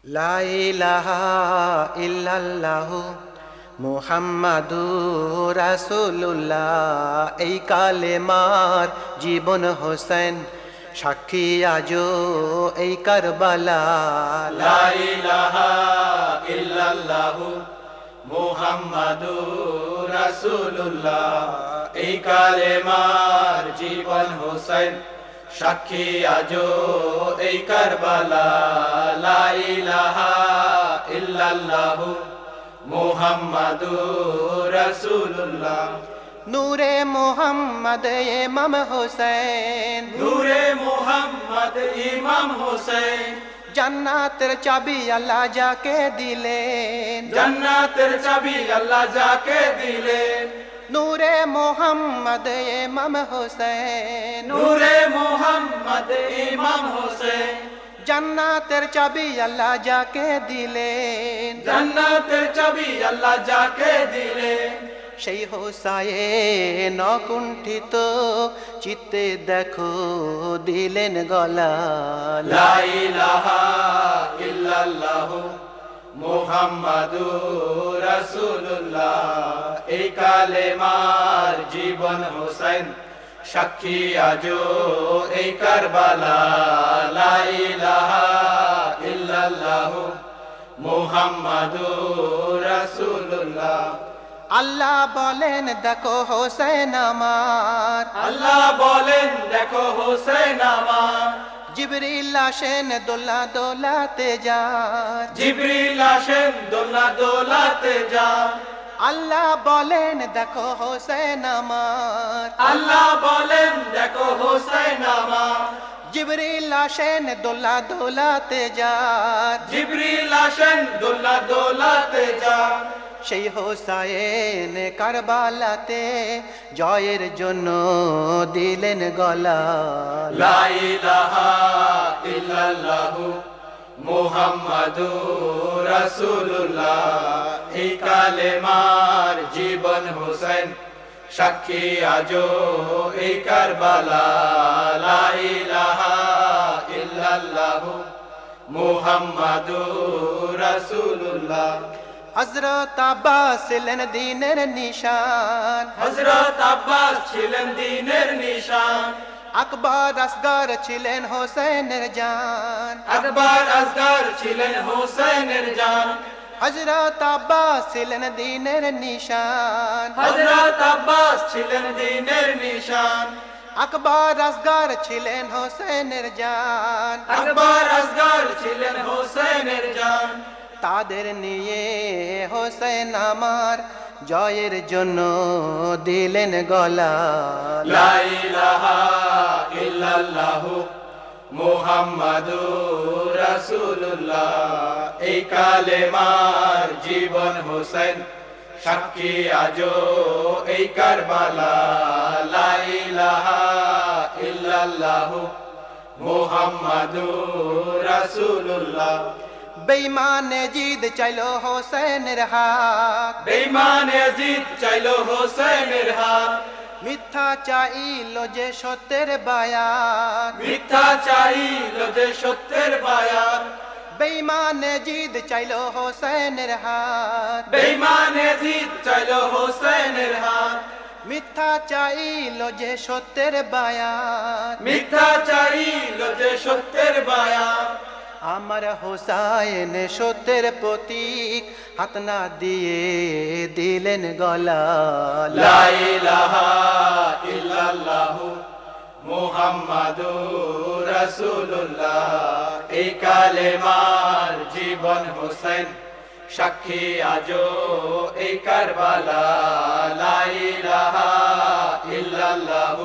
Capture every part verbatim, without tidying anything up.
লা ইলাহা ইল্লাল্লাহু মুহাম্মাদুর রাসূলুল্লাহ। এই কালেমার জীবন হোসেন সাক্ষী আজো এই কারবালা। লা ইলাহা ইল্লাল্লাহু মুহাম্মাদুর রাসূলুল্লাহ। এই কালেমার জীবন হোসেন সাক্ষী আজো এই কারবালা। লা ইলাহা ইল্লাল্লাহু মুহাম্মাদুর রাসূলুল্লাহ। নূরে মোহাম্মদ ইমাম হোসেন, নূরে মুহাম্মদ ইমাম হোসেন। জান্নাতের চাবি আল্লাহ যাকে দিলেন, জান্নাতের চাবি আল্লাহ যাকে দিলেন। নূরে মোহাম্মদ ইমাম হোসেন, নূরে মুহাম্মদ ইমাম হোসেন। জান্নাতের চাবি আল্লাহ যাকে দিলেন, জান্নাতের চাবি আল্লাহ যাকে দিলেন। সেই হোসায়েন অকুণ্ঠিত চিত্তে দেখো দিলেন গলা। লা ইলাহা ইল্লাল্লাহু মুহাম্মাদুর রাসূলুল্লাহ। এই কালেমার জীবন হোসেন সাক্ষী আজো এই কারবালা। লা ইলাহা ইল্লাল্লাহু মুহাম্মাদুর রাসূলুল্লাহ। আল্লাহ বলেন দেখো হোসেন আমার, আল্লাহ বলেন দেখো হোসেন আমার। জিবরিল আসেন দোলা দোলাতে যান, জিবরিল আসেন দোলা দোলাতে যান। আল্লাহ বলেন দেখো হোসেন আমার, আল্লাহ বলেন দেখো হোসেন আমার। জিবরিল আসেন দোলা দোলাতে যান, জিবরিল আসেন দোলা দোলাতে যান। সেই হোসায়েন কারবালাতে জয়ের জন্য দিলেন গলা। লা ইলাহা ইল্লাল্লাহু মুহাম্মাদুর রাসূলুল্লাহ। এই কালেমার জীবন হোসেন সাক্ষী আজো এই কারবালা। লা ইলাহা ইল্লাল্লাহু মুহাম্মাদুর রাসূলুল্লাহ। হযরত আব্বাস ছিলেন দ্বীনের নিশান, হযরত আব্বাস ছিলেন দ্বীনের নিশান। আকবর আসগর ছিলেন হোসেনের জান, আকবর আসগর ছিলেন হোসেনের জান। হযরত আব্বাস ছিলেন দ্বীনের নিশান, হযরত আব্বাস ছিলেন দ্বীনের নিশান। আকবর আসগর ছিলেন হোসেনের জান, আকবর আসগর ছিলেন হোসেনের জান। তাদের নিয়ে হোসেন আমার জয়ের জন্য দিলেন গলা। লা ইলাহা ইল্লাল্লাহু মুহাম্মাদুর রাসূলুল্লাহ। এই কালেমার জীবন হোসেন সাক্ষী আজো এই কারবালা। লা ইলাহা ইল্লাল্লাহু মুহাম্মাদুর রাসূলুল্লাহ। বেঈমানে জিদ চাইলো হোসেনের হাত, বেঈমান ইয়াজিদ চাইলো হোসেনের হাত। মিথ্যা চাইলো যে সত্যের বায়াত, মিথ্যা চাইলো যে সত্যের বায়াত। বেঈমানে জিদ চাইলো হোসেনের হাত, বেঈমান ইয়াজিদ চাইলো হোসেনের হাত। মিথ্যা চাইলো যে সত্যের বায়াত, মিথ্যা চাইলো যে সত্যের বায়াত। আমার হোসায়েন সত্যের প্রতীক হাত না দিয়ে দিলেন গলা। লা ইলাহা ইল্লাল্লাহু মুহাম্মাদুর রাসূলুল্লাহ। এই কালেমার জীবন হোসেন সাক্ষী আজো এই কারবালা। লা ইলাহা ইল্লাল্লাহু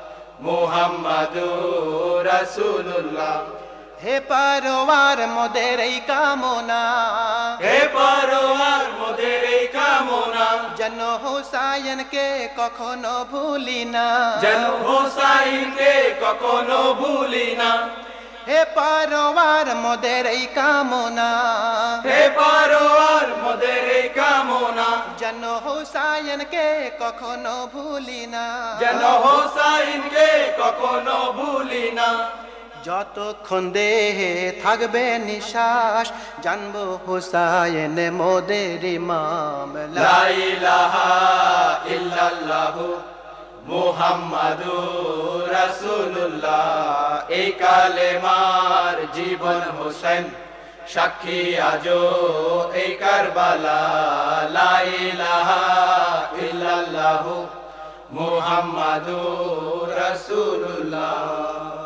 মুহাম্মাদুর রাসূলুল্লাহ। হে পারওয়ার মোদের এই কামনা, হে পরওয়ার মোদের এই কামনা। যেন হোসায়েনকে কখনো ভুলি না, যেন হোসাইনকে কখনো ভুলি না। হে পারওয়ার মোদের এই কামনা, হে পরওয়ার মোদের এই কামনা। যেন হোসায়েনকে কখনো ভুলি না, যেন হোসাইনকে কখনো ভুলি না। যতক্ষণ দেহে থাকবে নিশ্বাস জানবো হুসাইন মোদের ইমাম। লা ইলাহা ইল্লাল্লাহু মুহাম্মাদুর রাসূলুল্লাহ, এই কালেমার জীবন হোসেন সাক্ষী আজো এই কারবালা। লা ইলাহা ইল্লাল্লাহু মুহাম্মাদুর রাসূলুল্লাহ।